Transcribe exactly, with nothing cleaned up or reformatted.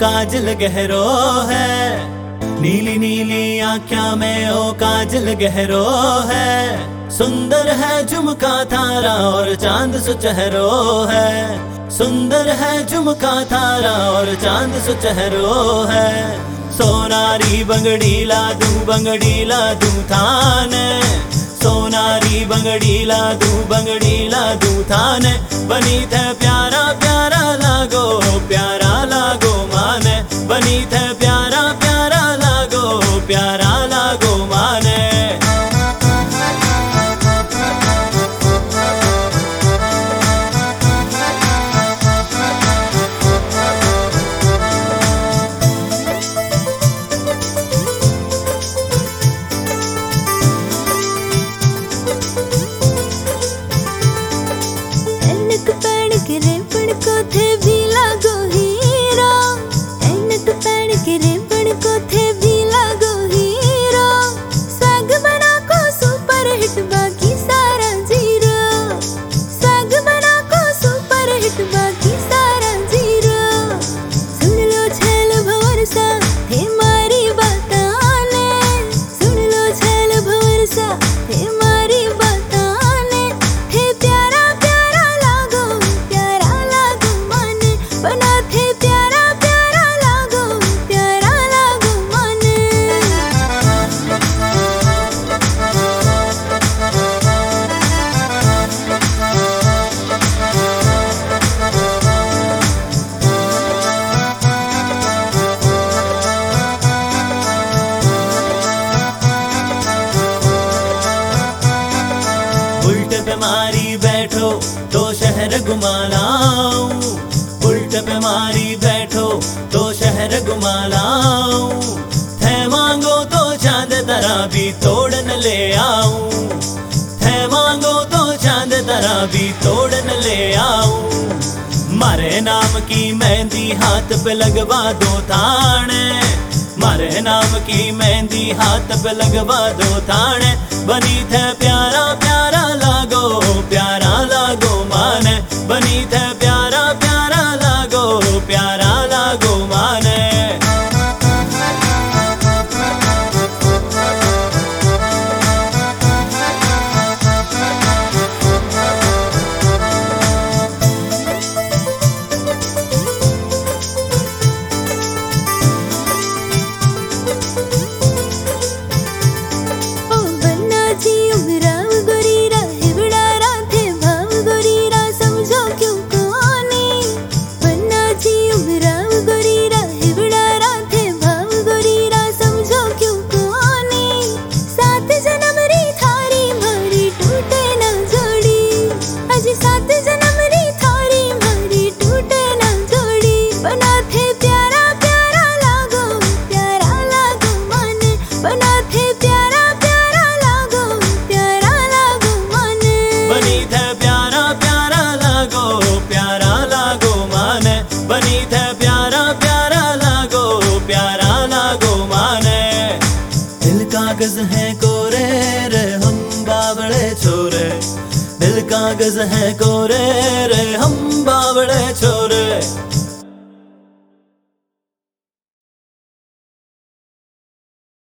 काजल गहरो है, नीली नीली आँखों में ओ काजल गहरो है। सुंदर है झुमका थारा और चांद सुचहरो है, सुंदर है झुमका थारा और चांद सुचहरो है। सोनारी बंगड़ी ला दूं बंगड़ी ला दूं थाने, सोनारी बंगड़ी ला दूं बंगड़ी ला दूं थाने। बनी थे प्यारा प्यारा लागो प्यारा लागो माने, बनी थे प्यारा प्यारा लागो प्यारा लागो माने। उल्ट पे मारी बैठो तो शहर घुमा लाऊं, उल्ट पे मारी बैठो तो शहर घुमा लाऊं। थे मांगो तो चांद तारा भी तोड़न ले आऊं, थे मांगो तो चांद तारा भी तोड़न ले आऊं। मारे नाम की मेहंदी हाथ पे लगवा दो थाने, मारे नाम की मेहंदी हाथ पे लगवा दो थाने। बनी थे प्यारा प्यारा लागो प्यारा लागो माने, बनी थे प्यारा प्यारा लागो प्यारा लागो माने। कागज है कोरे रे हम बावड़े छोरे, दिल कागज है कोरे रे हम बावड़े छोरे।